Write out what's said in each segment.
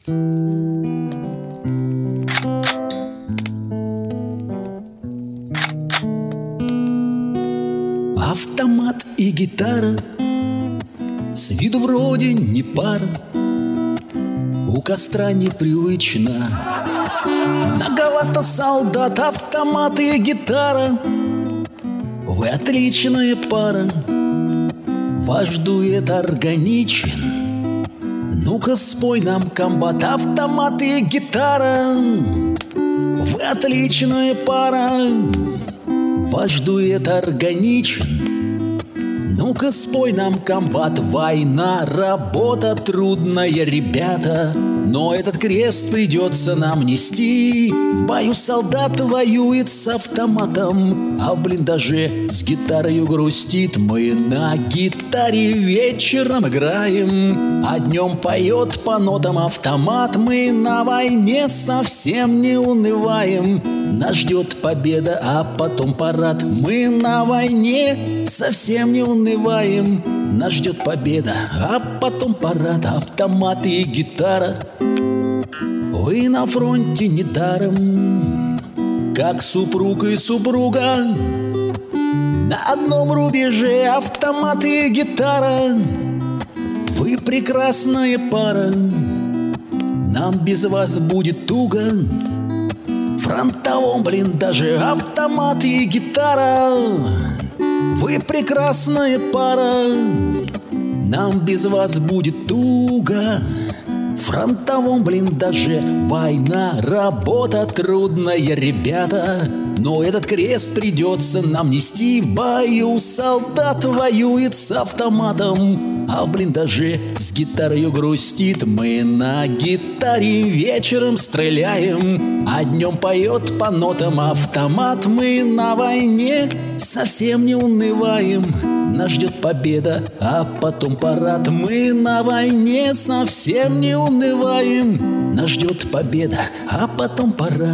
Автомат и гитара с виду вроде не пара, у костра непривычно. Многовато солдат, автомат и гитара. Вы отличная пара, ваш дуэт органичен. Ну-ка спой нам, комбат, автомат и гитара. Вы отличная пара, ваш дуэт органичен. Ну-ка спой нам, комбат, война, работа трудная, ребята. Но этот крест придется нам нести. В бою солдат воюет с автоматом, а в блиндаже с гитарой грустит. Мы на гитаре вечером играем, а днем поет по нотам автомат. Мы на войне совсем не унываем, нас ждет победа, а потом парад. Мы на войне совсем не унываем, нас ждет победа, а потом парад. Автомат и гитара. Вы на фронте недаром, как супруг и супруга. На одном рубеже автомат и гитара. Вы прекрасная пара, нам без вас будет туго. В фронтовом блиндаже автомат и гитара. Вы прекрасная пара, нам без вас будет туго. В фронтовом блиндаже война, работа трудная, ребята. Но этот крест придется нам нести. В бою солдат воюет с автоматом, а в блиндаже с гитарой грустит. Мы на гитаре вечером стреляем, а днем поет по нотам автомат. Мы на войне совсем не унываем, нас ждет победа, а потом парад. Мы на войне совсем не унываем, нас ждет победа, а потом парад.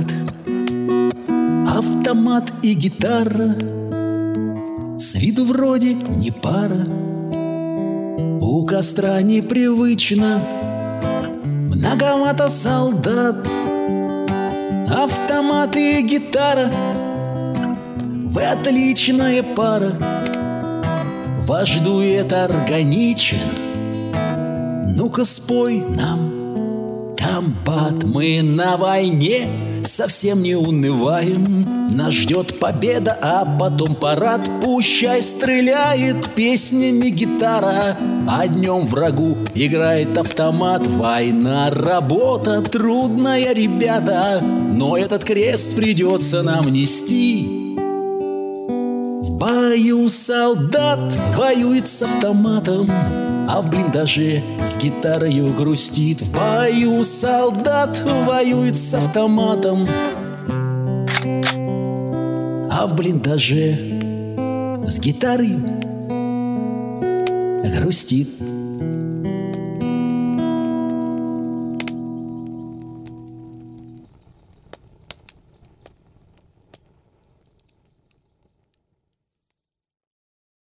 Автомат и гитара с виду вроде не пара, у костра непривычно. Многовато солдат, автомат и гитара. Вы отличная пара, ваш дуэт органичен. Ну-ка спой нам, комбат. Мы на войне совсем не унываем, нас ждет победа, а потом парад. Пущай стреляет песнями гитара, а днем врагу играет автомат. Война, работа трудная, ребята. Но этот крест придется нам нести. В бою солдат воюет с автоматом, а в блиндаже с гитарою грустит. В бою солдат воюет с автоматом, а в блиндаже с гитарой грустит.